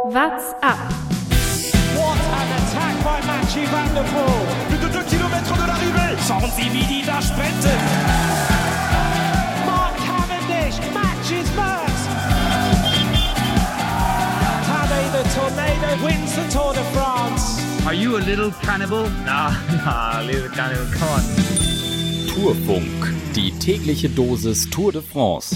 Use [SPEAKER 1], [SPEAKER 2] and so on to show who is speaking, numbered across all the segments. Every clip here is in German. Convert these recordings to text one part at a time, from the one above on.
[SPEAKER 1] What's up?
[SPEAKER 2] What an attack by Mathieu van der Poel.
[SPEAKER 3] Plus de 2 km de l'arrivée.
[SPEAKER 2] Schauen Sie, wie die da sprinten. Mark Cavendish matches Merckx. Tadej the Tornado wins the Tour de France.
[SPEAKER 4] Are you a little cannibal? Nah, little cannibal, come on.
[SPEAKER 5] Tourfunk, die tägliche Dosis Tour de France.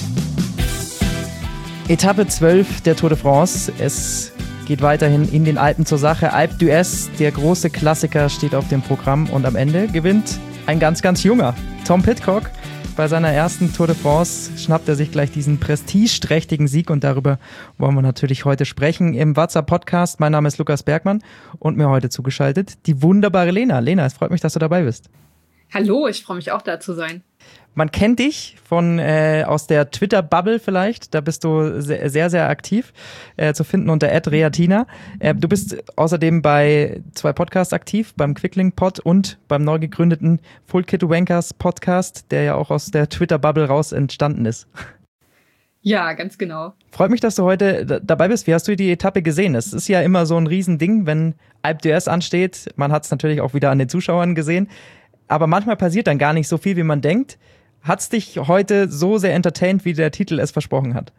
[SPEAKER 6] Etappe 12 der Tour de France. Es geht weiterhin in den Alpen zur Sache. Alpe d'Huez, der große Klassiker, steht auf dem Programm und am Ende gewinnt ein ganz, ganz junger Tom Pidcock. Bei seiner ersten Tour de France schnappt er sich gleich diesen prestigeträchtigen Sieg und darüber wollen wir natürlich heute sprechen im WhatsApp-Podcast. Mein Name ist Lukas Bergmann und mir heute zugeschaltet die wunderbare Lena. Lena, es freut mich, dass du dabei bist.
[SPEAKER 1] Hallo, ich freue mich auch da zu sein.
[SPEAKER 6] Man kennt dich von aus der Twitter-Bubble vielleicht, da bist du sehr, sehr, sehr aktiv, zu finden unter @reatina. Du bist außerdem bei 2 Podcasts aktiv, beim Quickling-Pod und beim neu gegründeten Full Kit Wankers Podcast, der ja auch aus der Twitter-Bubble raus entstanden ist.
[SPEAKER 1] Ja, ganz genau.
[SPEAKER 6] Freut mich, dass du heute dabei bist. Wie hast du die Etappe gesehen? Es ist ja immer so ein Riesending, wenn Alpe d'Huez ansteht. Man hat es natürlich auch wieder an den Zuschauern gesehen. Aber manchmal passiert dann gar nicht so viel, wie man denkt. Hat's dich heute so sehr entertained, wie der Titel es versprochen hat?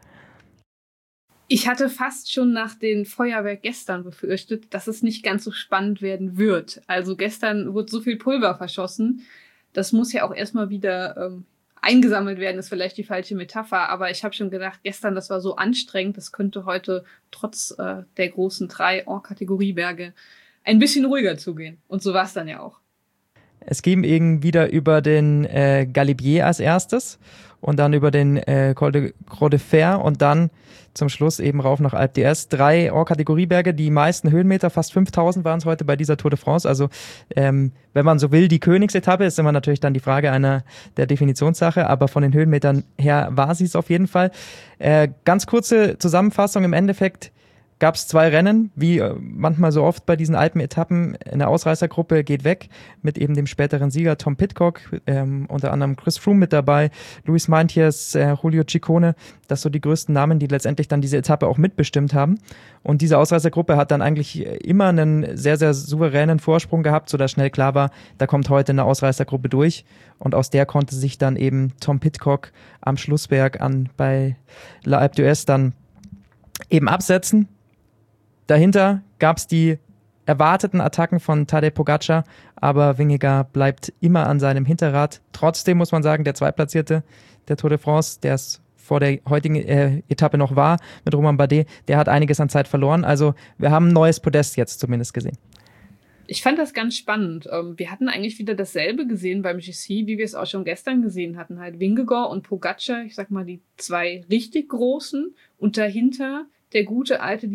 [SPEAKER 1] Ich hatte fast schon nach dem Feuerwerk gestern befürchtet, dass es nicht ganz so spannend werden wird. Also gestern wurde so viel Pulver verschossen. Das muss ja auch erstmal wieder eingesammelt werden, ist vielleicht die falsche Metapher. Aber ich habe schon gedacht, gestern, das war so anstrengend, das könnte heute trotz der großen 3 En-Kategorie-Berge ein bisschen ruhiger zugehen. Und so war es dann ja auch.
[SPEAKER 6] Es ging eben wieder über den Galibier als erstes und dann über den Col de Croix de Fer und dann zum Schluss eben rauf nach Alpe d'Huez. 3 Hors-Kategorieberge, die meisten Höhenmeter, fast 5000 waren es heute bei dieser Tour de France. Also wenn man so will, die Königsetappe ist immer natürlich dann die Frage einer der Definitionssache, aber von den Höhenmetern her war sie es auf jeden Fall. Ganz kurze Zusammenfassung im Endeffekt. Gab es 2 Rennen, wie manchmal so oft bei diesen Alpen-Etappen. Eine Ausreißergruppe geht weg mit eben dem späteren Sieger Tom Pidcock, unter anderem Chris Froome mit dabei, Luis Meintjes, Julio Ciccone. Das so die größten Namen, die letztendlich dann diese Etappe auch mitbestimmt haben. Und diese Ausreißergruppe hat dann eigentlich immer einen sehr, sehr souveränen Vorsprung gehabt, sodass schnell klar war, da kommt heute eine Ausreißergruppe durch. Und aus der konnte sich dann eben Tom Pidcock am Schlussberg bei La Alpe d'Huez dann eben absetzen. Dahinter gab es die erwarteten Attacken von Tadej Pogačar, aber Vingegaard bleibt immer an seinem Hinterrad. Trotzdem muss man sagen, der Zweitplatzierte der Tour de France, der es vor der heutigen Etappe noch war, mit Romain Bardet, der hat einiges an Zeit verloren. Also wir haben ein neues Podest jetzt zumindest gesehen.
[SPEAKER 1] Ich fand das ganz spannend. Wir hatten eigentlich wieder dasselbe gesehen beim GC, wie wir es auch schon gestern gesehen hatten. Halt Vingegaard und Pogačar, ich sag mal die 2 richtig großen und dahinter der gute alte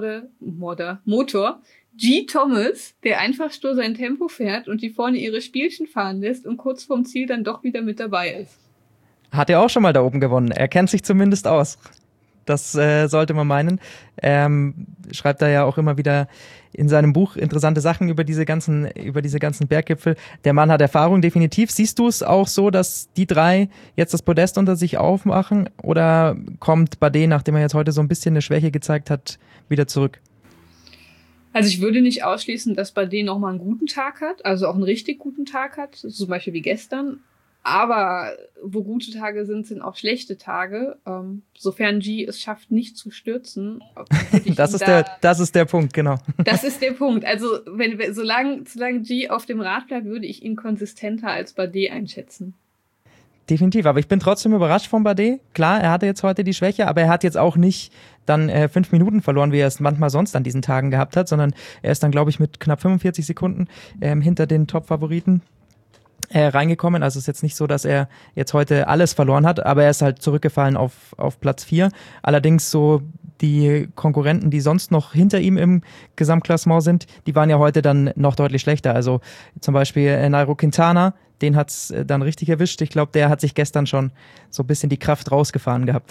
[SPEAKER 1] Dieselmotor G. Thomas, der einfach stur sein Tempo fährt und die vorne ihre Spielchen fahren lässt und kurz vorm Ziel dann doch wieder mit dabei ist.
[SPEAKER 6] Hat er auch schon mal da oben gewonnen. Er kennt sich zumindest aus. Das sollte man meinen. Schreibt er ja auch immer wieder in seinem Buch interessante Sachen über diese ganzen Berggipfel. Der Mann hat Erfahrung, definitiv. Siehst du es auch so, dass die 3 jetzt das Podest unter sich aufmachen? Oder kommt Bardet, nachdem er jetzt heute so ein bisschen eine Schwäche gezeigt hat, wieder zurück?
[SPEAKER 1] Also ich würde nicht ausschließen, dass Bardet nochmal einen guten Tag hat, also auch einen richtig guten Tag hat, zum Beispiel wie gestern. Aber wo gute Tage sind, sind auch schlechte Tage. Sofern G es schafft, nicht zu stürzen.
[SPEAKER 6] Das ist der Punkt, genau.
[SPEAKER 1] Das ist der Punkt. Also solange G auf dem Rad bleibt, würde ich ihn konsistenter als Bardet einschätzen.
[SPEAKER 6] Definitiv, aber ich bin trotzdem überrascht von Bardet. Klar, er hatte jetzt heute die Schwäche, aber er hat jetzt auch nicht dann 5 Minuten verloren, wie er es manchmal sonst an diesen Tagen gehabt hat, sondern er ist dann, glaube ich, mit knapp 45 Sekunden hinter den Top-Favoriten reingekommen. Also es ist jetzt nicht so, dass er jetzt heute alles verloren hat, aber er ist halt zurückgefallen auf Platz 4. Allerdings so die Konkurrenten, die sonst noch hinter ihm im Gesamtklassement sind, die waren ja heute dann noch deutlich schlechter. Also zum Beispiel Nairo Quintana, den hat's dann richtig erwischt. Ich glaube, der hat sich gestern schon so ein bisschen die Kraft rausgefahren gehabt.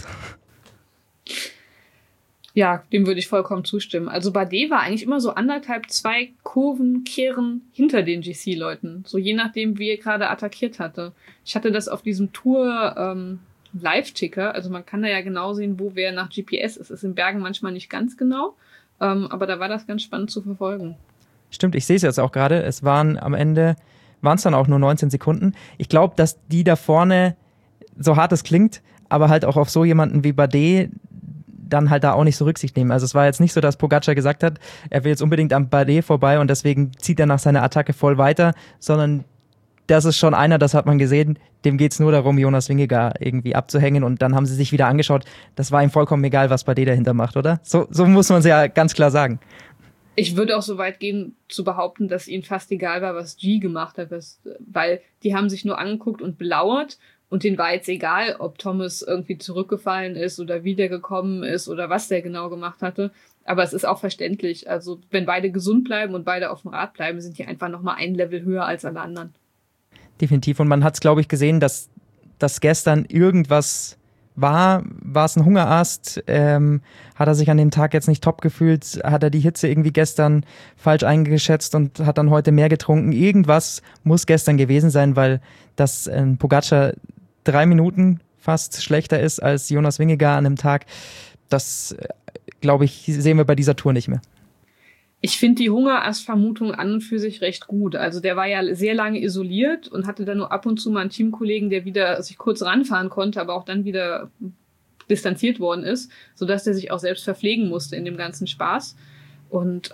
[SPEAKER 1] Ja, dem würde ich vollkommen zustimmen. Also Bardet war eigentlich immer so 1,5, 2 Kurvenkehren hinter den GC-Leuten. So je nachdem, wie er gerade attackiert hatte. Ich hatte das auf diesem Tour Live-Ticker. Also man kann da ja genau sehen, wo wer nach GPS ist. Es ist in Bergen manchmal nicht ganz genau. Aber da war das ganz spannend zu verfolgen.
[SPEAKER 6] Stimmt, ich sehe es jetzt auch gerade. Es waren am Ende, waren es dann auch nur 19 Sekunden. Ich glaube, dass die da vorne, so hart es klingt, aber halt auch auf so jemanden wie Bardet dann halt da auch nicht so Rücksicht nehmen. Also es war jetzt nicht so, dass Pogačar gesagt hat, er will jetzt unbedingt am Bardet vorbei und deswegen zieht er nach seiner Attacke voll weiter, sondern das ist schon einer, das hat man gesehen, dem geht's nur darum, Jonas Vingegaard irgendwie abzuhängen und dann haben sie sich wieder angeschaut, das war ihm vollkommen egal, was Bardet dahinter macht, oder? So muss man es ja ganz klar sagen.
[SPEAKER 1] Ich würde auch so weit gehen, zu behaupten, dass ihnen fast egal war, was G gemacht hat, weil die haben sich nur angeguckt und belauert und denen war jetzt egal, ob Thomas irgendwie zurückgefallen ist oder wiedergekommen ist oder was der genau gemacht hatte. Aber es ist auch verständlich. Also wenn beide gesund bleiben und beide auf dem Rad bleiben, sind die einfach nochmal ein Level höher als alle anderen.
[SPEAKER 6] Definitiv. Und man hat es, glaube ich, gesehen, dass gestern irgendwas war es ein Hungerast? Hat er sich an dem Tag jetzt nicht top gefühlt? Hat er die Hitze irgendwie gestern falsch eingeschätzt und hat dann heute mehr getrunken? Irgendwas muss gestern gewesen sein, weil das Pogačar 3 Minuten fast schlechter ist als Jonas Vingegaard an einem Tag. Das, glaube ich, sehen wir bei dieser Tour nicht mehr.
[SPEAKER 1] Ich finde die Hungerast-Vermutung an und für sich recht gut. Also der war ja sehr lange isoliert und hatte dann nur ab und zu mal einen Teamkollegen, der wieder sich kurz ranfahren konnte, aber auch dann wieder distanziert worden ist, sodass der sich auch selbst verpflegen musste in dem ganzen Spaß. Und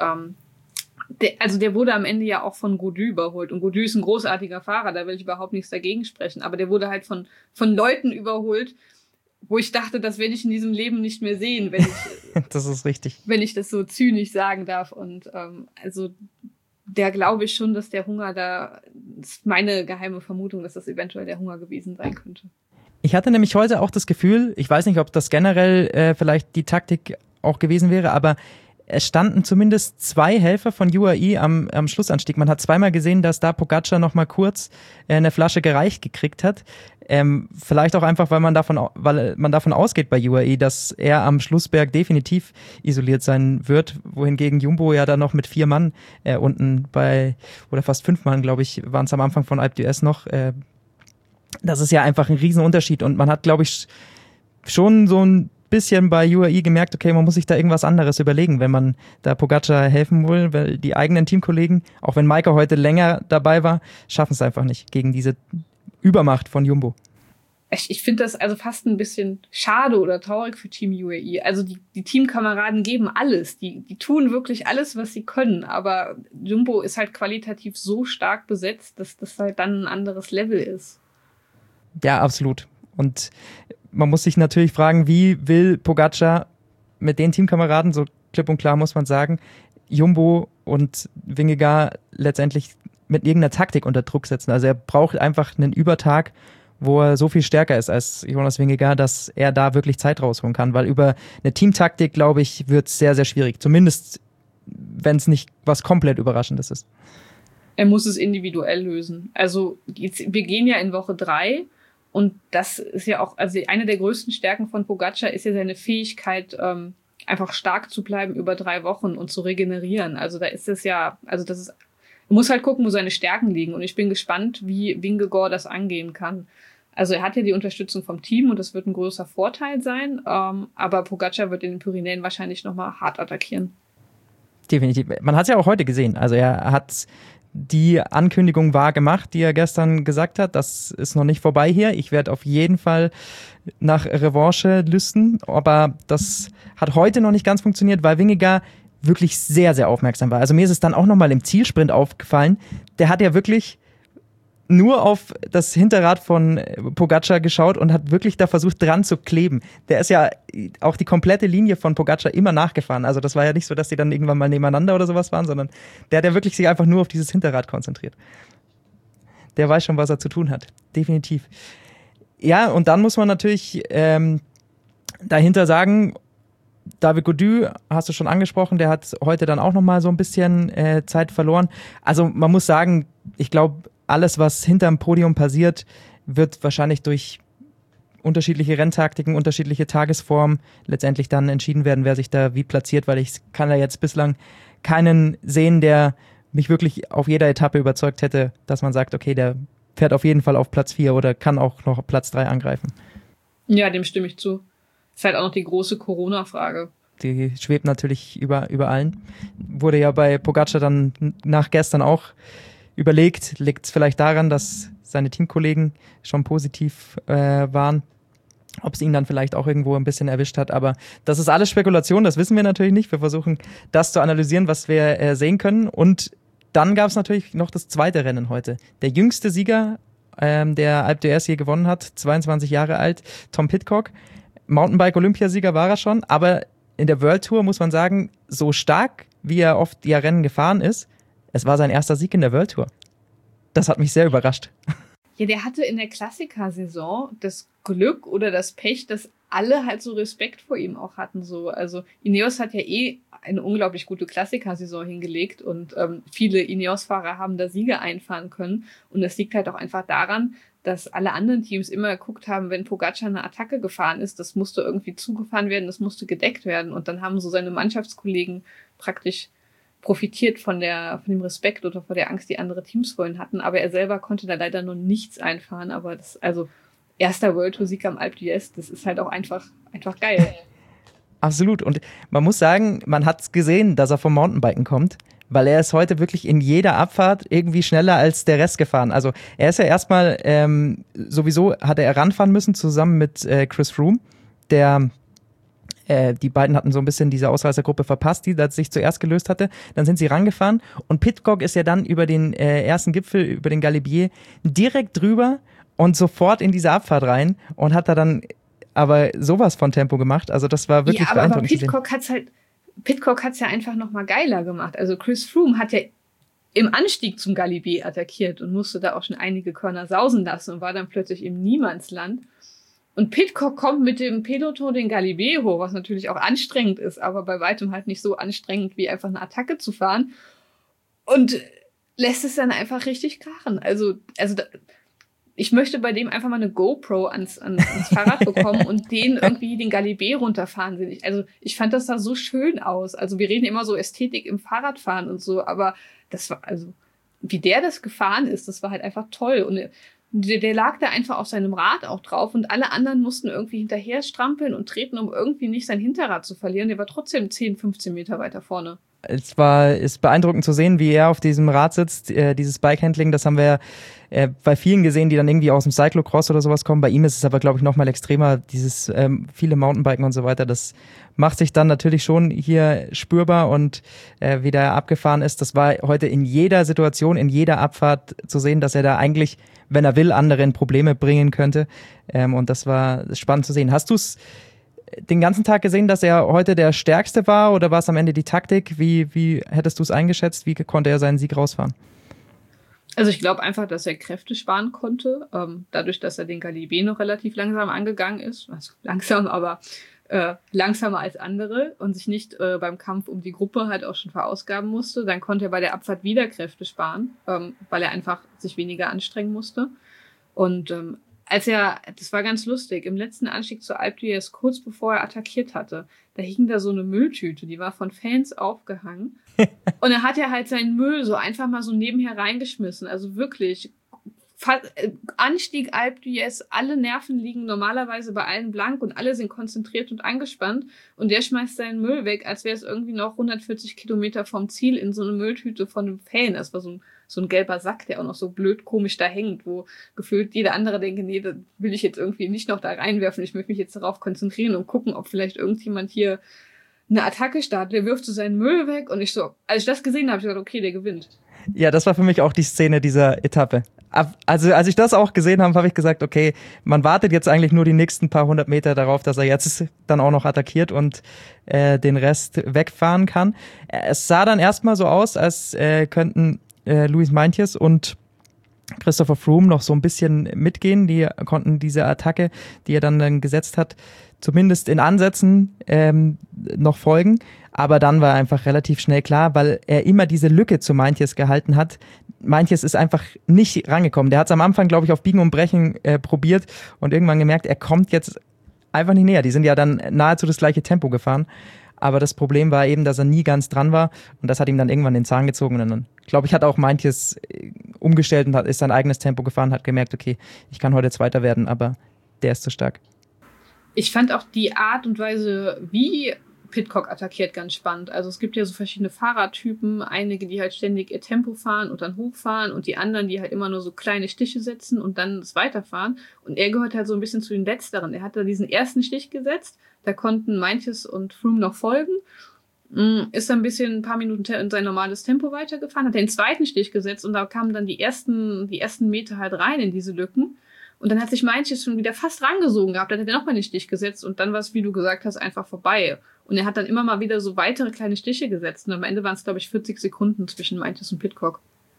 [SPEAKER 1] der wurde am Ende ja auch von Gaudu überholt. Und Gaudu ist ein großartiger Fahrer, da will ich überhaupt nichts dagegen sprechen. Aber der wurde halt von Leuten überholt, wo ich dachte, das werde ich in diesem Leben nicht mehr sehen, wenn ich
[SPEAKER 6] das ist richtig,
[SPEAKER 1] wenn ich das so zynisch sagen darf. Und also der glaube ich schon, dass der Hunger da, das ist meine geheime Vermutung, dass das eventuell der Hunger gewesen sein könnte.
[SPEAKER 6] Ich hatte nämlich heute auch das Gefühl, ich weiß nicht, ob das generell vielleicht die Taktik auch gewesen wäre, aber es standen zumindest 2 Helfer von UAE am Schlussanstieg. Man hat zweimal gesehen, dass da Pogačar noch mal kurz eine Flasche gereicht gekriegt hat. Vielleicht auch einfach, weil man davon ausgeht bei UAE, dass er am Schlussberg definitiv isoliert sein wird, wohingegen Jumbo ja dann noch mit 4 Mann unten oder fast 5 Mann, glaube ich, waren es am Anfang von Alpe d'Huez noch. Das ist ja einfach ein Riesenunterschied und man hat, glaube ich, schon so ein bisschen bei UAE gemerkt, okay, man muss sich da irgendwas anderes überlegen, wenn man da Pogačar helfen will, weil die eigenen Teamkollegen, auch wenn Maika heute länger dabei war, schaffen es einfach nicht gegen diese Übermacht von Jumbo.
[SPEAKER 1] Ich finde das also fast ein bisschen schade oder traurig für Team UAE. Also die Teamkameraden geben alles, die tun wirklich alles, was sie können, aber Jumbo ist halt qualitativ so stark besetzt, dass das halt dann ein anderes Level ist.
[SPEAKER 6] Ja, absolut. Und man muss sich natürlich fragen, wie will Pogačar mit den Teamkameraden, so klipp und klar muss man sagen, Jumbo und Vingegaard letztendlich mit irgendeiner Taktik unter Druck setzen. Also er braucht einfach einen Übertag, wo er so viel stärker ist als Jonas Vingegaard, dass er da wirklich Zeit rausholen kann. Weil über eine Teamtaktik, glaube ich, wird es sehr, sehr schwierig. Zumindest, wenn es nicht was komplett Überraschendes ist.
[SPEAKER 1] Er muss es individuell lösen. Also wir gehen ja in Woche 3. Und das ist ja auch, also eine der größten Stärken von Pogačar ist ja seine Fähigkeit, einfach stark zu bleiben über 3 Wochen und zu regenerieren. Also da ist es ja, also das ist, man muss halt gucken, wo seine Stärken liegen. Und ich bin gespannt, wie Vingegaard das angehen kann. Also er hat ja die Unterstützung vom Team und das wird ein großer Vorteil sein. Aber Pogačar wird in den Pyrenäen wahrscheinlich nochmal hart attackieren.
[SPEAKER 6] Definitiv. Man hat es ja auch heute gesehen. Also er hat die Ankündigung wahr gemacht, die er gestern gesagt hat. Das ist noch nicht vorbei hier. Ich werde auf jeden Fall nach Revanche lüsten. Aber das hat heute noch nicht ganz funktioniert, weil Vingegaard wirklich sehr, sehr aufmerksam war. Also mir ist es dann auch nochmal im Zielsprint aufgefallen. Der hat ja wirklich nur auf das Hinterrad von Pogačar geschaut und hat wirklich da versucht, dran zu kleben. Der ist ja auch die komplette Linie von Pogačar immer nachgefahren. Also das war ja nicht so, dass die dann irgendwann mal nebeneinander oder sowas waren, sondern der hat ja wirklich sich einfach nur auf dieses Hinterrad konzentriert. Der weiß schon, was er zu tun hat. Definitiv. Ja, und dann muss man natürlich dahinter sagen, David Gaudu, hast du schon angesprochen, der hat heute dann auch nochmal so ein bisschen Zeit verloren. Also man muss sagen, ich glaube, alles, was hinterm Podium passiert, wird wahrscheinlich durch unterschiedliche Renntaktiken, unterschiedliche Tagesformen letztendlich dann entschieden werden, wer sich da wie platziert, weil ich kann da jetzt bislang keinen sehen, der mich wirklich auf jeder Etappe überzeugt hätte, dass man sagt, okay, der fährt auf jeden Fall auf Platz 4 oder kann auch noch Platz 3 angreifen.
[SPEAKER 1] Ja, dem stimme ich zu. Ist halt auch noch die große Corona-Frage.
[SPEAKER 6] die schwebt natürlich über allen. Wurde ja bei Pogacar dann nach gestern auch überlegt, liegt es vielleicht daran, dass seine Teamkollegen schon positiv waren, ob es ihn dann vielleicht auch irgendwo ein bisschen erwischt hat, aber das ist alles Spekulation, das wissen wir natürlich nicht. Wir versuchen das zu analysieren, was wir sehen können, und dann gab es natürlich noch das zweite Rennen heute. Der jüngste Sieger, der Alpe d'Huez je gewonnen hat, 22 Jahre alt, Tom Pidcock. Mountainbike-Olympiasieger war er schon, aber in der World Tour muss man sagen, so stark, wie er oft die Rennen gefahren ist, es war sein erster Sieg in der World Tour. Das hat mich sehr überrascht.
[SPEAKER 1] Ja, der hatte in der Klassiker-Saison das Glück oder das Pech, dass alle halt so Respekt vor ihm auch hatten. So. Also Ineos hat ja eine unglaublich gute Klassiker-Saison hingelegt und viele Ineos-Fahrer haben da Siege einfahren können. Und das liegt halt auch einfach daran, dass alle anderen Teams immer geguckt haben, wenn Pogacar eine Attacke gefahren ist, das musste irgendwie zugefahren werden, das musste gedeckt werden. Und dann haben so seine Mannschaftskollegen praktisch profitiert von dem Respekt oder vor der Angst, die andere Teams vorhin hatten. Aber er selber konnte da leider noch nichts einfahren. Aber erster World Tour Sieg am Alpe d'Huez, das ist halt auch einfach geil.
[SPEAKER 6] Absolut. Und man muss sagen, man hat es gesehen, dass er vom Mountainbiken kommt, weil er ist heute wirklich in jeder Abfahrt irgendwie schneller als der Rest gefahren. Also er ist ja erstmal, sowieso hatte er ranfahren müssen zusammen mit Chris Froome, die beiden hatten so ein bisschen diese Ausreißergruppe verpasst, die das sich zuerst gelöst hatte. Dann sind sie rangefahren und Pidcock ist ja dann über den ersten Gipfel, über den Galibier, direkt drüber und sofort in diese Abfahrt rein und hat da dann aber sowas von Tempo gemacht. Also das war wirklich beeindruckend.
[SPEAKER 1] Aber Pidcock hat's ja einfach nochmal geiler gemacht. Also Chris Froome hat ja im Anstieg zum Galibier attackiert und musste da auch schon einige Körner sausen lassen und war dann plötzlich im Niemandsland. Und Pidcock kommt mit dem Peloton den Galibier hoch, was natürlich auch anstrengend ist, aber bei weitem halt nicht so anstrengend, wie einfach eine Attacke zu fahren. Und lässt es dann einfach richtig krachen. Also ich möchte bei dem einfach mal eine GoPro ans Fahrrad bekommen und den irgendwie den Galibier runterfahren sehen. Ich fand das da so schön aus. Also wir reden immer so Ästhetik im Fahrradfahren und so, aber das war, wie der das gefahren ist, das war halt einfach toll. Und der lag da einfach auf seinem Rad auch drauf und alle anderen mussten irgendwie hinterher strampeln und treten, um irgendwie nicht sein Hinterrad zu verlieren. Der war trotzdem 10, 15 Meter weiter vorne.
[SPEAKER 6] Ist beeindruckend zu sehen, wie er auf diesem Rad sitzt, dieses Bikehandling, das haben wir bei vielen gesehen, die dann irgendwie aus dem Cyclocross oder sowas kommen. Bei ihm ist es aber, glaube ich, noch mal extremer, dieses viele Mountainbiken und so weiter. Das macht sich dann natürlich schon hier spürbar und wie der abgefahren ist. Das war heute in jeder Situation, in jeder Abfahrt zu sehen, dass er da eigentlich, wenn er will, andere in Probleme bringen könnte. Und das war spannend zu sehen. Hast du es den ganzen Tag gesehen, dass er heute der Stärkste war oder war es am Ende die Taktik? Wie hättest du es eingeschätzt? Wie konnte er seinen Sieg rausfahren?
[SPEAKER 1] Also ich glaube einfach, dass er Kräfte sparen konnte, dadurch, dass er den Galibier noch relativ langsam angegangen ist. Also langsam, aber langsamer als andere und sich nicht beim Kampf um die Gruppe halt auch schon verausgaben musste. Dann konnte er bei der Abfahrt wieder Kräfte sparen, weil er einfach sich weniger anstrengen musste. Und das war ganz lustig, im letzten Anstieg zur Alpe d'Huez, kurz bevor er attackiert hatte, da hing da so eine Mülltüte, die war von Fans aufgehangen. Und er hat ja halt seinen Müll so einfach mal so nebenher reingeschmissen. Also wirklich, Anstieg Alpe d'Huez, alle Nerven liegen normalerweise bei allen blank und alle sind konzentriert und angespannt. Und der schmeißt seinen Müll weg, als wäre es irgendwie noch 140 Kilometer vom Ziel in so eine Mülltüte von einem Fan. Das war so ein gelber Sack, der auch noch so blöd komisch da hängt, wo gefühlt jeder andere denkt, nee, das will ich jetzt irgendwie nicht noch da reinwerfen. Ich möchte mich jetzt darauf konzentrieren und gucken, ob vielleicht irgendjemand hier eine Attacke startet. Der wirft so seinen Müll weg und als ich das gesehen habe, habe ich gedacht, okay, der gewinnt.
[SPEAKER 6] Ja, das war für mich auch die Szene dieser Etappe. Also als ich das auch gesehen habe, habe ich gesagt, okay, man wartet jetzt eigentlich nur die nächsten paar 100 Meter darauf, dass er jetzt dann auch noch attackiert und den Rest wegfahren kann. Es sah dann erstmal so aus, als könnten Luis Meintjes und Christopher Froome noch so ein bisschen mitgehen. Die konnten diese Attacke, die er dann gesetzt hat, zumindest in Ansätzen noch folgen. Aber dann war einfach relativ schnell klar, weil er immer diese Lücke zu Meintjes gehalten hat. Meintjes ist einfach nicht rangekommen. Der hat es am Anfang, glaube ich, auf Biegen und Brechen probiert und irgendwann gemerkt, er kommt jetzt einfach nicht näher. Die sind ja dann nahezu das gleiche Tempo gefahren. Aber das Problem war eben, dass er nie ganz dran war und das hat ihm dann irgendwann den Zahn gezogen. Und dann, glaube ich, hat auch Meintjes umgestellt und ist sein eigenes Tempo gefahren, hat gemerkt, okay, ich kann heute Zweiter werden, aber der ist zu stark.
[SPEAKER 1] Ich fand auch die Art und Weise, wie Pidcock attackiert ganz spannend. Also es gibt ja so verschiedene Fahrertypen, einige, die halt ständig ihr Tempo fahren und dann hochfahren und die anderen, die halt immer nur so kleine Stiche setzen und dann das weiterfahren. Und er gehört halt so ein bisschen zu den Letzteren. Er hat da diesen ersten Stich gesetzt, da konnten Meintjes und Froome noch folgen, ist dann ein paar Minuten in sein normales Tempo weitergefahren, hat den zweiten Stich gesetzt und da kamen dann die ersten Meter halt rein in diese Lücken. Und dann hat sich Meintjes schon wieder fast rangesogen gehabt, dann hat er nochmal den Stich gesetzt und dann war es, wie du gesagt hast, einfach vorbei. Und er hat dann immer mal wieder so weitere kleine Stiche gesetzt und am Ende waren es, glaube ich, 40 Sekunden zwischen Meintjes und Pidcock.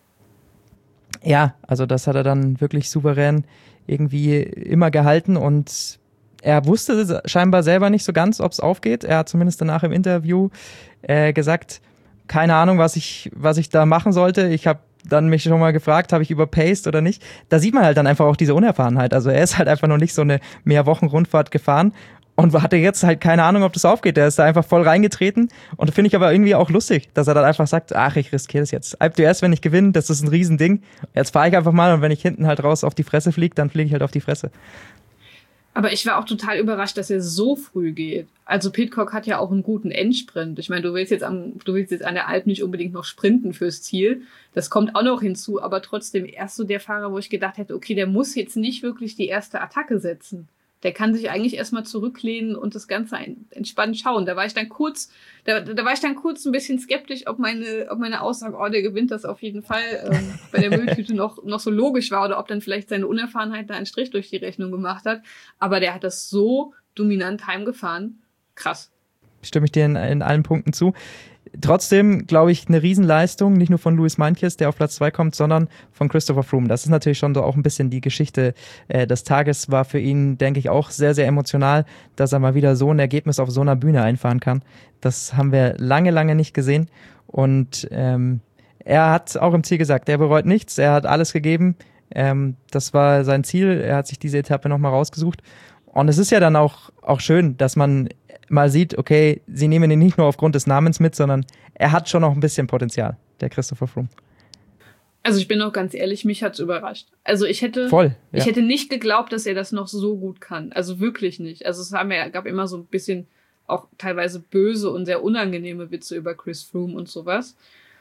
[SPEAKER 6] Ja, also das hat er dann wirklich souverän irgendwie immer gehalten und er wusste scheinbar selber nicht so ganz, ob es aufgeht. Er hat zumindest danach im Interview gesagt, keine Ahnung, was ich da machen sollte. Ich habe dann mich schon mal gefragt, habe ich überpaced oder nicht. Da sieht man halt dann einfach auch diese Unerfahrenheit. Also er ist halt einfach noch nicht so eine Mehrwochen-Rundfahrt gefahren und hatte jetzt halt keine Ahnung, ob das aufgeht. Der ist da einfach voll reingetreten und finde ich aber irgendwie auch lustig, dass er dann einfach sagt, ach, ich riskiere das jetzt. Alpe d'Huez, wenn ich gewinne, das ist ein Riesending. Jetzt fahre ich einfach mal und wenn ich hinten halt raus auf die Fresse fliege, dann fliege ich halt auf die Fresse.
[SPEAKER 1] Aber ich war auch total überrascht, dass er so früh geht. Also Pidcock hat ja auch einen guten Endsprint. Ich meine, du willst jetzt an der Alp nicht unbedingt noch sprinten fürs Ziel. Das kommt auch noch hinzu, aber trotzdem erst so der Fahrer, wo ich gedacht hätte, okay, der muss jetzt nicht wirklich die erste Attacke setzen. Der kann sich eigentlich erstmal zurücklehnen und das Ganze entspannt schauen. Da war ich dann kurz ein bisschen skeptisch, ob meine Aussage, der gewinnt das auf jeden Fall, bei der Mülltüte noch so logisch war oder ob dann vielleicht seine Unerfahrenheit da einen Strich durch die Rechnung gemacht hat. Aber der hat das so dominant heimgefahren. Krass.
[SPEAKER 6] Stimme ich dir in allen Punkten zu. Trotzdem, glaube ich, eine Riesenleistung, nicht nur von Luis Meintjes, der auf Platz 2 kommt, sondern von Christopher Froome. Das ist natürlich schon so auch ein bisschen die Geschichte des Tages, war für ihn, denke ich, auch sehr, sehr emotional, dass er mal wieder so ein Ergebnis auf so einer Bühne einfahren kann. Das haben wir lange, lange nicht gesehen und er hat auch im Ziel gesagt, er bereut nichts, er hat alles gegeben, das war sein Ziel, er hat sich diese Etappe nochmal rausgesucht und es ist ja dann auch schön, dass man mal sieht, okay, sie nehmen ihn nicht nur aufgrund des Namens mit, sondern er hat schon noch ein bisschen Potenzial, der Christopher Froome.
[SPEAKER 1] Also ich bin auch ganz ehrlich, mich hat's überrascht. Also ich hätte nicht geglaubt, dass er das noch so gut kann. Also wirklich nicht. Also gab immer so ein bisschen auch teilweise böse und sehr unangenehme Witze über Chris Froome und sowas.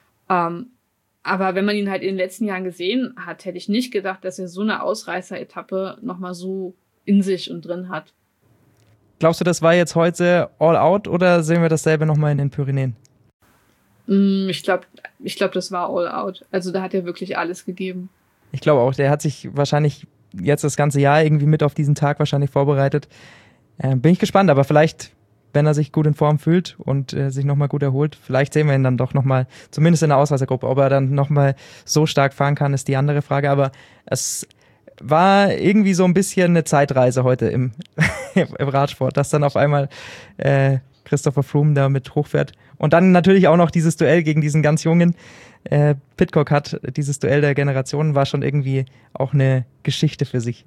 [SPEAKER 1] Aber wenn man ihn halt in den letzten Jahren gesehen hat, hätte ich nicht gedacht, dass er so eine Ausreißer-Etappe nochmal so in sich und drin hat.
[SPEAKER 6] Glaubst du, das war jetzt heute all out oder sehen wir dasselbe nochmal in den Pyrenäen?
[SPEAKER 1] Ich glaube, das war all out. Also da hat er wirklich alles gegeben.
[SPEAKER 6] Ich glaube auch, der hat sich wahrscheinlich jetzt das ganze Jahr irgendwie mit auf diesen Tag wahrscheinlich vorbereitet. Bin ich gespannt, aber vielleicht, wenn er sich gut in Form fühlt und sich nochmal gut erholt, vielleicht sehen wir ihn dann doch nochmal, zumindest in der Ausreißergruppe. Ob er dann nochmal so stark fahren kann, ist die andere Frage, aber es war irgendwie so ein bisschen eine Zeitreise heute im Radsport, dass dann auf einmal Christopher Froome da mit hochfährt. Und dann natürlich auch noch dieses Duell gegen diesen ganz jungen Pidcock hat. Dieses Duell der Generationen war schon irgendwie auch eine Geschichte für sich.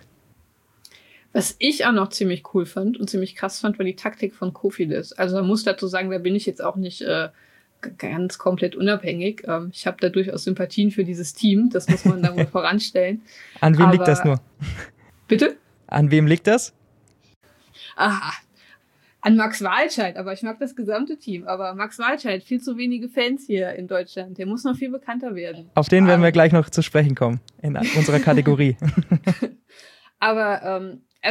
[SPEAKER 1] Was ich auch noch ziemlich cool fand und ziemlich krass fand, war die Taktik von Cofidis. Also man muss dazu sagen, da bin ich jetzt auch nicht ganz komplett unabhängig. Ich habe da durchaus Sympathien für dieses Team, das muss man da wohl voranstellen.
[SPEAKER 6] An wem liegt das nur?
[SPEAKER 1] Bitte?
[SPEAKER 6] An wem liegt das?
[SPEAKER 1] Aha, an Max Walscheid, aber ich mag das gesamte Team. Aber Max Walscheid, viel zu wenige Fans hier in Deutschland. Der muss noch viel bekannter werden.
[SPEAKER 6] Auf den werden wir gleich noch zu sprechen kommen, in unserer Kategorie.
[SPEAKER 1] Aber,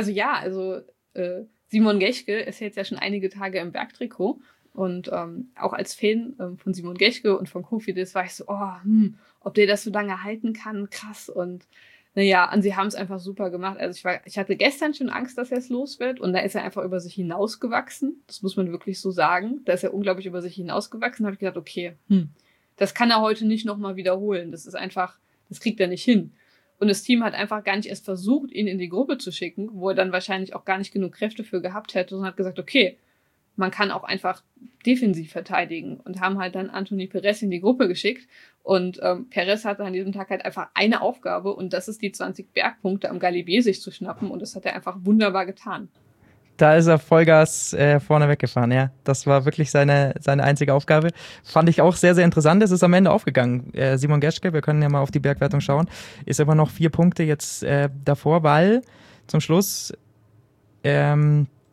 [SPEAKER 1] Simon Geschke ist jetzt ja schon einige Tage im Bergtrikot. Und auch als Fan von Simon Geschke und von Cofidis war ich so, ob der das so lange halten kann, krass. Und naja, und sie haben es einfach super gemacht. Also ich hatte gestern schon Angst, dass er es los wird. Und da ist er einfach über sich hinausgewachsen. Das muss man wirklich so sagen. Da ist er unglaublich über sich hinausgewachsen. Da habe ich gedacht, okay, das kann er heute nicht nochmal wiederholen. Das ist einfach, das kriegt er nicht hin. Und das Team hat einfach gar nicht erst versucht, ihn in die Gruppe zu schicken, wo er dann wahrscheinlich auch gar nicht genug Kräfte für gehabt hätte, sondern hat gesagt, okay, man kann auch einfach defensiv verteidigen und haben halt dann Anthony Perez in die Gruppe geschickt und Perez hatte an diesem Tag halt einfach eine Aufgabe und das ist die 20 Bergpunkte am Galibier sich zu schnappen und das hat er einfach wunderbar getan.
[SPEAKER 6] Da ist er Vollgas vorne weggefahren, ja. Das war wirklich seine einzige Aufgabe. Fand ich auch sehr, sehr interessant. Es ist am Ende aufgegangen. Simon Geschke, wir können ja mal auf die Bergwertung schauen, ist immer noch 4 Punkte jetzt davor, weil zum Schluss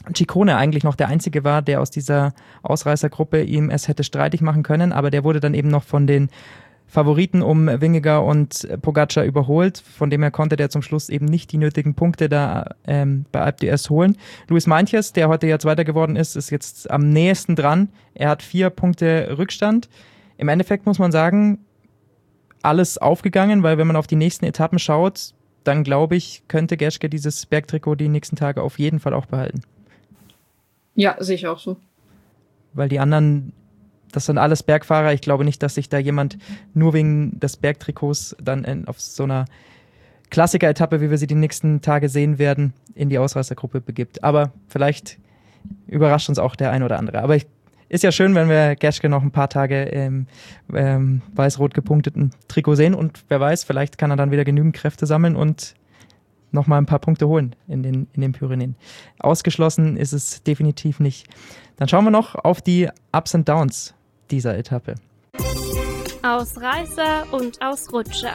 [SPEAKER 6] Ciccone eigentlich noch der Einzige war, der aus dieser Ausreißergruppe ihm es hätte streitig machen können, aber der wurde dann eben noch von den Favoriten um Vingegaard und Pogacar überholt, von dem her konnte der zum Schluss eben nicht die nötigen Punkte da bei Alpe d'Huez holen. Luis Meintjes, der heute ja Zweiter geworden ist, ist jetzt am nächsten dran. Er hat 4 Punkte Rückstand. Im Endeffekt muss man sagen, alles aufgegangen, weil wenn man auf die nächsten Etappen schaut, dann glaube ich, könnte Geschke dieses Bergtrikot die nächsten Tage auf jeden Fall auch behalten.
[SPEAKER 1] Ja, sehe ich auch so.
[SPEAKER 6] Weil die anderen, das sind alles Bergfahrer. Ich glaube nicht, dass sich da jemand nur wegen des Bergtrikots dann auf so einer Klassiker-Etappe, wie wir sie die nächsten Tage sehen werden, in die Ausreißergruppe begibt. Aber vielleicht überrascht uns auch der ein oder andere. Aber ist ja schön, wenn wir Geschke noch ein paar Tage im weiß-rot gepunkteten Trikot sehen. Und wer weiß, vielleicht kann er dann wieder genügend Kräfte sammeln und nochmal ein paar Punkte holen in den Pyrenäen. Ausgeschlossen ist es definitiv nicht. Dann schauen wir noch auf die Ups and Downs dieser Etappe.
[SPEAKER 7] Ausreißer und Ausrutscher.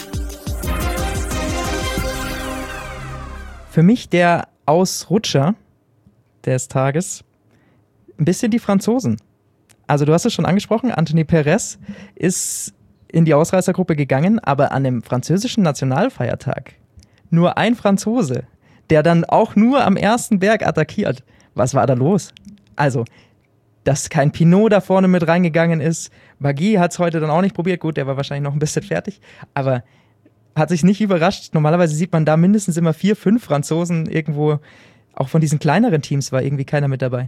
[SPEAKER 6] Für mich der Ausrutscher des Tages ein bisschen die Franzosen. Also du hast es schon angesprochen, Anthony Perez ist in die Ausreißergruppe gegangen, aber an dem französischen Nationalfeiertag nur ein Franzose, der dann auch nur am ersten Berg attackiert. Was war da los? Also, dass kein Pinot da vorne mit reingegangen ist. Barguil hat es heute dann auch nicht probiert. Gut, der war wahrscheinlich noch ein bisschen fertig. Aber hat sich nicht überrascht. Normalerweise sieht man da mindestens immer 4, 5 Franzosen irgendwo. Auch von diesen kleineren Teams war irgendwie keiner mit dabei.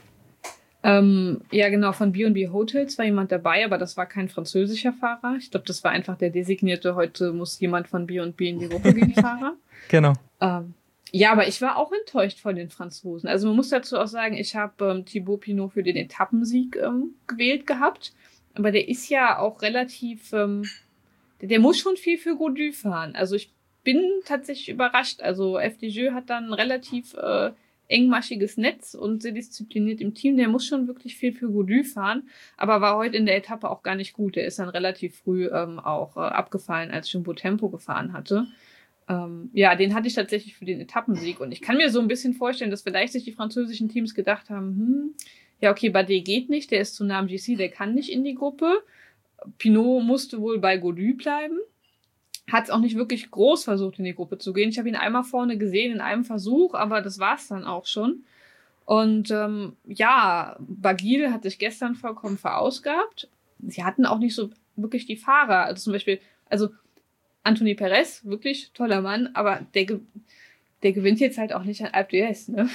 [SPEAKER 1] Ja, genau, von B&B Hotels war jemand dabei, aber das war kein französischer Fahrer. Ich glaube, das war einfach der designierte, heute muss jemand von B&B in die Gruppe gehen, Fahrer.
[SPEAKER 6] Genau.
[SPEAKER 1] Ja, aber ich war auch enttäuscht von den Franzosen. Also man muss dazu auch sagen, ich habe Thibaut Pinot für den Etappensieg gewählt gehabt, aber der ist ja auch relativ, der muss schon viel für Gaudu fahren. Also ich bin tatsächlich überrascht. Also FDJ hat dann relativ engmaschiges Netz und sehr diszipliniert im Team. Der muss schon wirklich viel für Gaudu fahren, aber war heute in der Etappe auch gar nicht gut. Der ist dann relativ früh auch abgefallen, als Jumbo Tempo gefahren hatte. Ja, den hatte ich tatsächlich für den Etappensieg und ich kann mir so ein bisschen vorstellen, dass vielleicht sich die französischen Teams gedacht haben, ja okay, Bardet geht nicht, der ist zu nah am GC, der kann nicht in die Gruppe. Pinot musste wohl bei Gaudu bleiben. Hat es auch nicht wirklich groß versucht, in die Gruppe zu gehen. Ich habe ihn einmal vorne gesehen in einem Versuch, aber das war es dann auch schon. Und ja, Barguil hat sich gestern vollkommen verausgabt. Sie hatten auch nicht so wirklich die Fahrer. Also zum Beispiel, Anthony Perez, wirklich toller Mann, aber der gewinnt jetzt halt auch nicht an Alpe d'Huez, ne?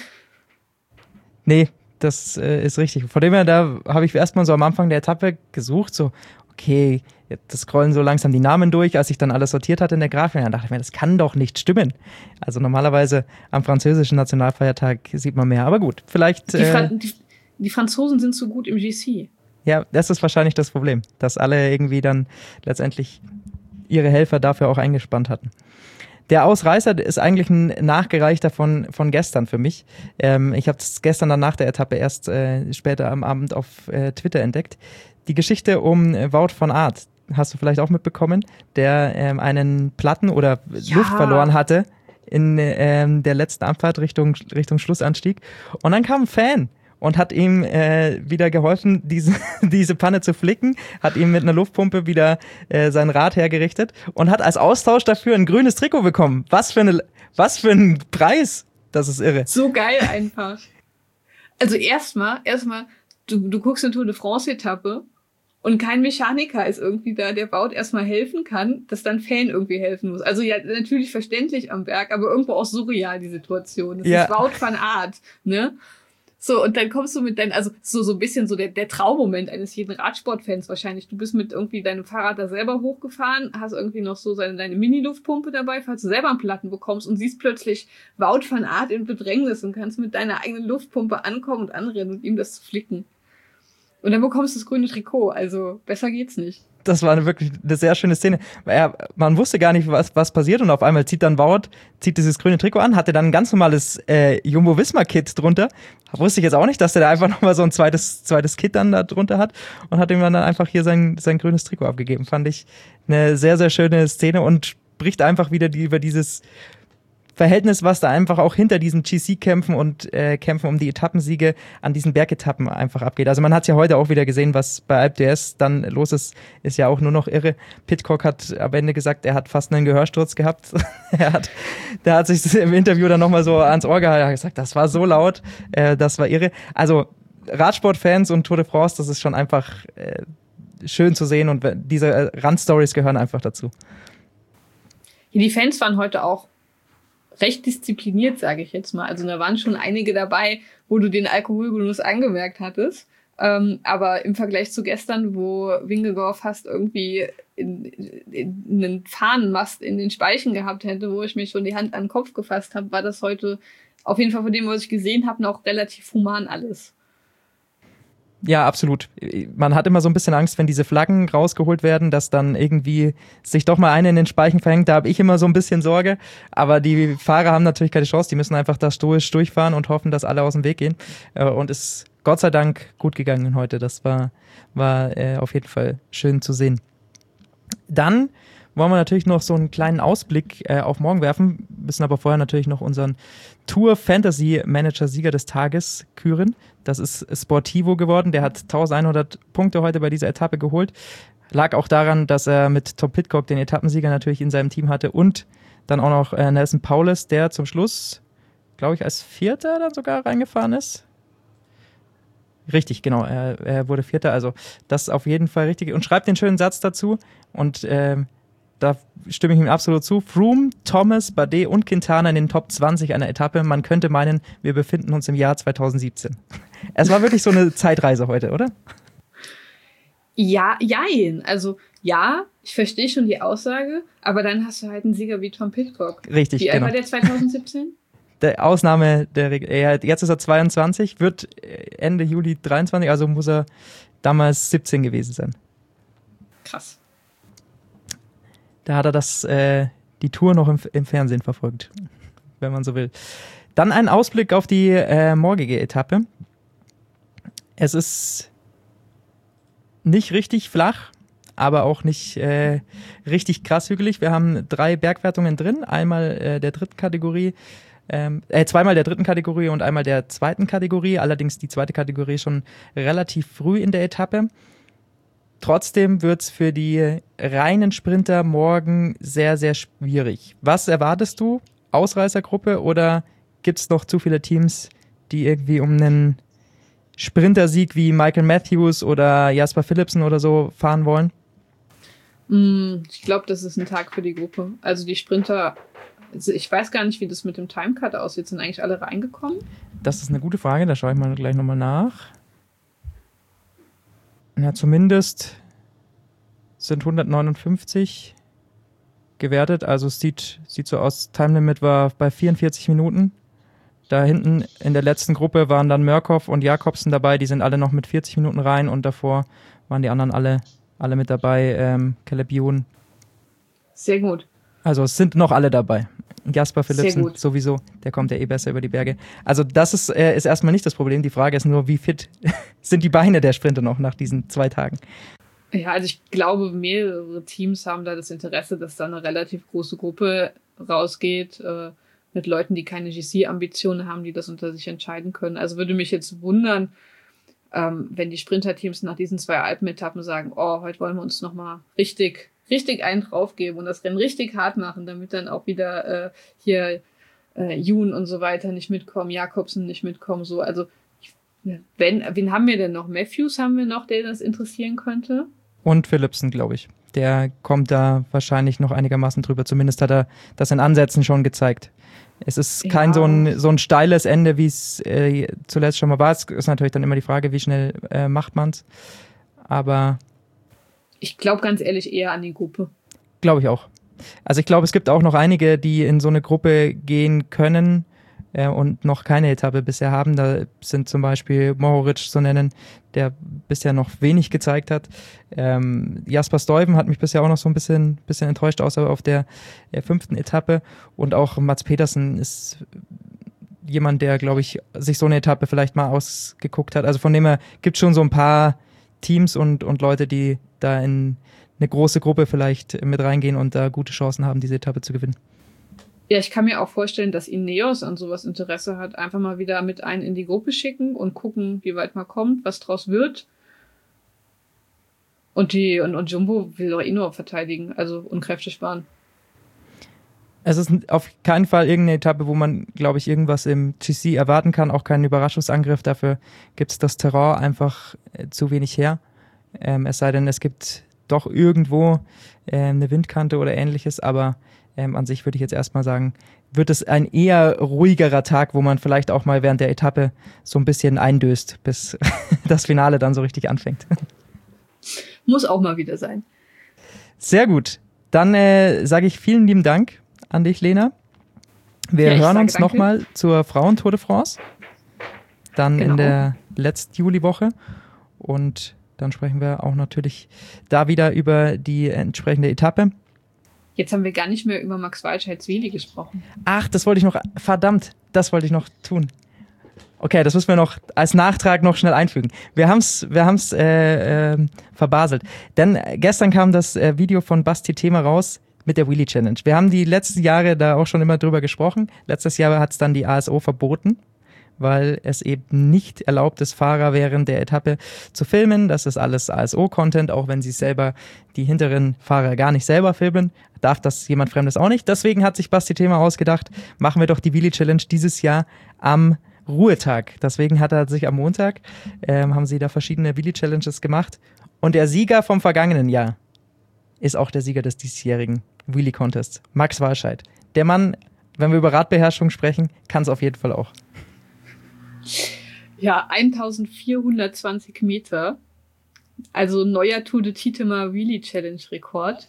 [SPEAKER 6] Nee, das ist richtig. Von dem her, da habe ich erstmal so am Anfang der Etappe gesucht, so, okay, das scrollen so langsam die Namen durch, als ich dann alles sortiert hatte in der Grafik. Dann dachte ich mir, das kann doch nicht stimmen. Also normalerweise am französischen Nationalfeiertag sieht man mehr. Aber gut, vielleicht...
[SPEAKER 1] Die Franzosen sind so gut im GC.
[SPEAKER 6] Ja, das ist wahrscheinlich das Problem, dass alle irgendwie dann letztendlich ihre Helfer dafür auch eingespannt hatten. Der Ausreißer ist eigentlich ein Nachgereichter von gestern für mich. Ich habe es gestern dann nach der Etappe erst später am Abend auf Twitter entdeckt. Die Geschichte um Wout van Aert, hast du vielleicht auch mitbekommen, der einen Platten oder Luft verloren hatte in der letzten Abfahrt Richtung Schlussanstieg. Und dann kam ein Fan und hat ihm wieder geholfen, diese Panne zu flicken, hat ihm mit einer Luftpumpe wieder sein Rad hergerichtet und hat als Austausch dafür ein grünes Trikot bekommen. Was für ein Preis! Das ist irre.
[SPEAKER 1] So geil einfach. Also erstmal, du guckst eine Tour de France-Etappe und kein Mechaniker ist irgendwie da, der Wout erstmal helfen kann, dass dann Fan irgendwie helfen muss. Also ja, natürlich verständlich am Berg, aber irgendwo auch surreal, die Situation. Das ist Wout van Aert, ne? So, und dann kommst du mit deinem, also so ein bisschen so der Traummoment eines jeden Radsportfans wahrscheinlich. Du bist mit irgendwie deinem Fahrrad da selber hochgefahren, hast irgendwie noch so deine Mini-Luftpumpe dabei, falls du selber einen Platten bekommst und siehst plötzlich Wout van Aert in Bedrängnis und kannst mit deiner eigenen Luftpumpe ankommen und anrennen und ihm das flicken. Und dann bekommst du das grüne Trikot, also besser geht's nicht.
[SPEAKER 6] Das war wirklich eine sehr schöne Szene. Man wusste gar nicht, was passiert und auf einmal zieht dieses grüne Trikot an, hatte dann ein ganz normales Jumbo-Visma-Kit drunter. Wusste ich jetzt auch nicht, dass der da einfach nochmal so ein zweites Kit dann da drunter hat und hat ihm dann einfach hier sein grünes Trikot abgegeben. Fand ich eine sehr, sehr schöne Szene und spricht einfach wieder über dieses Verhältnis, was da einfach auch hinter diesen GC-Kämpfen und Kämpfen um die Etappensiege an diesen Bergetappen einfach abgeht. Also man hat es ja heute auch wieder gesehen, was bei Alpe d'Huez dann los ist ja auch nur noch irre. Pidcock hat am Ende gesagt, er hat fast einen Gehörsturz gehabt. Der hat sich im Interview dann nochmal so ans Ohr gehalten, hat gesagt, das war so laut, das war irre. Also Radsportfans und Tour de France, das ist schon einfach schön zu sehen und diese Randstories gehören einfach dazu.
[SPEAKER 1] Die Fans waren heute auch recht diszipliniert, sage ich jetzt mal. Also da waren schon einige dabei, wo du den Alkoholgenuss angemerkt hattest. Aber im Vergleich zu gestern, wo Vingegaard fast irgendwie einen Fahnenmast in den Speichen gehabt hätte, wo ich mir schon die Hand an den Kopf gefasst habe, war das heute auf jeden Fall von dem, was ich gesehen habe, noch relativ human alles.
[SPEAKER 6] Ja, absolut. Man hat immer so ein bisschen Angst, wenn diese Flaggen rausgeholt werden, dass dann irgendwie sich doch mal eine in den Speichen verhängt. Da habe ich immer so ein bisschen Sorge. Aber die Fahrer haben natürlich keine Chance. Die müssen einfach da stoisch durchfahren und hoffen, dass alle aus dem Weg gehen. Und ist Gott sei Dank gut gegangen heute. Das war auf jeden Fall schön zu sehen. Dann wollen wir natürlich noch so einen kleinen Ausblick auf morgen werfen, müssen aber vorher natürlich noch unseren Tour Fantasy Manager Sieger des Tages küren. Das ist Sportivo geworden, der hat 1100 Punkte heute bei dieser Etappe geholt. Lag auch daran, dass er mit Tom Pidcock den Etappensieger natürlich in seinem Team hatte und dann auch noch Nelson Powless, der zum Schluss, glaube ich, als Vierter dann sogar reingefahren ist. Richtig, genau, er wurde Vierter, also das ist auf jeden Fall richtig. Und schreibt den schönen Satz dazu und da stimme ich ihm absolut zu. Froome, Thomas, Bardet und Quintana in den Top 20 einer Etappe. Man könnte meinen, wir befinden uns im Jahr 2017. Es war wirklich so eine Zeitreise heute, oder?
[SPEAKER 1] Ja, jein. Also ja, ich verstehe schon die Aussage, aber dann hast du halt einen Sieger wie Tom Pidcock.
[SPEAKER 6] Richtig,
[SPEAKER 1] wie alt war der 2017?
[SPEAKER 6] Der Ausnahme der Regel. Jetzt ist er 22, wird Ende Juli 23, also muss er damals 17 gewesen sein.
[SPEAKER 1] Krass.
[SPEAKER 6] Da hat er die Tour noch im Fernsehen verfolgt, wenn man so will. Dann ein Ausblick auf die morgige Etappe. Es ist nicht richtig flach, aber auch nicht richtig krass hügelig. Wir haben 3 Bergwertungen drin, einmal der dritten Kategorie, zweimal der dritten Kategorie und einmal der zweiten Kategorie. Allerdings die zweite Kategorie schon relativ früh in der Etappe. Trotzdem wird's für die reinen Sprinter morgen sehr, sehr schwierig. Was erwartest du? Ausreißergruppe oder gibt's noch zu viele Teams, die irgendwie um einen Sprintersieg wie Michael Matthews oder Jasper Philipsen oder so fahren wollen?
[SPEAKER 1] Ich glaube, das ist ein Tag für die Gruppe. Also die Sprinter, ich weiß gar nicht, wie das mit dem Timecut aussieht. Sind eigentlich alle reingekommen?
[SPEAKER 6] Das ist eine gute Frage, da schaue ich mal gleich nochmal nach. Ja, zumindest sind 159 gewertet, also es sieht so aus, Time Limit war bei 44 Minuten. Da hinten in der letzten Gruppe waren dann Mørkov und Jakobsen dabei, die sind alle noch mit 40 Minuten rein und davor waren die anderen alle mit dabei, Caleb Ewan.
[SPEAKER 1] Sehr gut.
[SPEAKER 6] Also es sind noch alle dabei. Jasper Philipsen sowieso, der kommt ja eh besser über die Berge. Also das ist erstmal nicht das Problem. Die Frage ist nur, wie fit sind die Beine der Sprinter noch nach diesen 2 Tagen?
[SPEAKER 1] Ja, also ich glaube, mehrere Teams haben da das Interesse, dass da eine relativ große Gruppe rausgeht, mit Leuten, die keine GC-Ambitionen haben, die das unter sich entscheiden können. Also würde mich jetzt wundern, wenn die Sprinterteams nach diesen 2 Alpenetappen sagen, oh, heute wollen wir uns nochmal richtig einen draufgeben und das Rennen richtig hart machen, damit dann auch wieder Ewan und so weiter nicht mitkommen, Jakobsen nicht mitkommen. So, also wen haben wir denn noch? Matthews haben wir noch, der das interessieren könnte?
[SPEAKER 6] Und Philipsen, glaube ich. Der kommt da wahrscheinlich noch einigermaßen drüber. Zumindest hat er das in Ansätzen schon gezeigt. Es ist kein so ein steiles Ende, wie es zuletzt schon mal war. Es ist natürlich dann immer die Frage, wie schnell macht man's. Aber
[SPEAKER 1] ich glaube ganz ehrlich eher an die Gruppe. Glaube
[SPEAKER 6] ich auch. Also ich glaube, es gibt auch noch einige, die in so eine Gruppe gehen können und noch keine Etappe bisher haben. Da sind zum Beispiel Mohoric zu nennen, der bisher noch wenig gezeigt hat. Jasper Stuyven hat mich bisher auch noch so ein bisschen enttäuscht, außer auf der 5. Etappe. Und auch Mats Pedersen ist jemand, der, glaube ich, sich so eine Etappe vielleicht mal ausgeguckt hat. Also von dem her gibt es schon so ein paar Teams und Leute, die da in eine große Gruppe vielleicht mit reingehen und da gute Chancen haben, diese Etappe zu gewinnen.
[SPEAKER 1] Ja, ich kann mir auch vorstellen, dass Ineos an sowas Interesse hat. Einfach mal wieder mit einen in die Gruppe schicken und gucken, wie weit man kommt, was draus wird. Und Jumbo will doch nur verteidigen, also und Kräfte sparen.
[SPEAKER 6] Es ist auf keinen Fall irgendeine Etappe, wo man, glaube ich, irgendwas im GC erwarten kann. Auch keinen Überraschungsangriff. Dafür gibt es das Terrain einfach zu wenig her. Es sei denn, es gibt doch irgendwo eine Windkante oder ähnliches. Aber an sich würde ich jetzt erstmal sagen, wird es ein eher ruhigerer Tag, wo man vielleicht auch mal während der Etappe so ein bisschen eindöst, bis das Finale dann so richtig anfängt.
[SPEAKER 1] Muss auch mal wieder sein.
[SPEAKER 6] Sehr gut. Dann sage ich vielen lieben Dank an dich, Lena. Wir hören uns nochmal zur Frauen-Tour de France. Dann in der letzten Juliwoche. Und dann sprechen wir auch natürlich da wieder über die entsprechende Etappe.
[SPEAKER 1] Jetzt haben wir gar nicht mehr über Max Walscheid-Zweli gesprochen.
[SPEAKER 6] Ach, das wollte ich noch, verdammt, das wollte ich noch tun. Okay, das müssen wir noch als Nachtrag noch schnell einfügen. Wir haben's verbaselt. Denn gestern kam das Video von Basti Thema raus mit der Wheelie Challenge. Wir haben die letzten Jahre da auch schon immer drüber gesprochen. Letztes Jahr hat es dann die ASO verboten, weil es eben nicht erlaubt ist, Fahrer während der Etappe zu filmen. Das ist alles ASO-Content, auch wenn sie selber die hinteren Fahrer gar nicht selber filmen, darf das jemand Fremdes auch nicht. Deswegen hat sich Basti Thema ausgedacht, machen wir doch die Wheelie Challenge dieses Jahr am Ruhetag. Deswegen hat er sich am Montag, haben sie da verschiedene Wheelie Challenges gemacht. Und der Sieger vom vergangenen Jahr ist auch der Sieger des diesjährigen Wheelie Contests, Max Walscheid. Der Mann, wenn wir über Radbeherrschung sprechen, kann es auf jeden Fall auch.
[SPEAKER 1] Ja, 1420 Meter. Also neuer Tour de Titema Wheelie Challenge Rekord.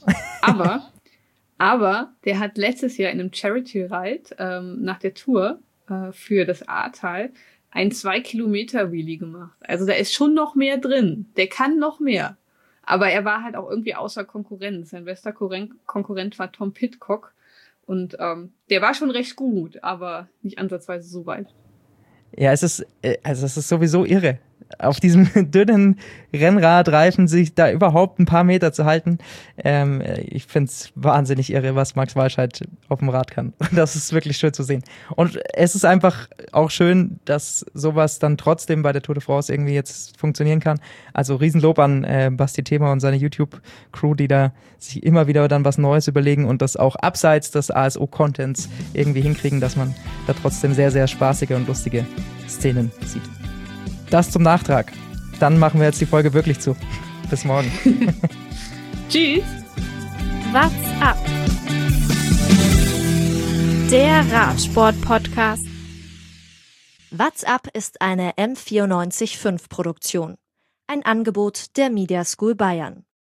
[SPEAKER 1] Aber der hat letztes Jahr in einem Charity Ride nach der Tour für das Ahrtal ein 2 Kilometer Wheelie gemacht. Also da ist schon noch mehr drin. Der kann noch mehr. Aber er war halt auch irgendwie außer Konkurrenz. Sein bester Konkurrent war Tom Pidcock. Und der war schon recht gut, aber nicht ansatzweise so weit.
[SPEAKER 6] Ja, es ist sowieso irre. Auf diesem dünnen Rennradreifen sich da überhaupt ein paar Meter zu halten. Ich find's wahnsinnig irre, was Max Walscheid auf dem Rad kann. Das ist wirklich schön zu sehen. Und es ist einfach auch schön, dass sowas dann trotzdem bei der Tour de France irgendwie jetzt funktionieren kann. Also Riesenlob an Basti Thema und seine YouTube-Crew, die da sich immer wieder dann was Neues überlegen und das auch abseits des ASO-Contents irgendwie hinkriegen, dass man da trotzdem sehr, sehr spaßige und lustige Szenen sieht. Das zum Nachtrag. Dann machen wir jetzt die Folge wirklich zu. Bis morgen.
[SPEAKER 1] Tschüss.
[SPEAKER 7] What's up? Der Radsport-Podcast. What's up ist eine M94.5 Produktion. Ein Angebot der Media School Bayern.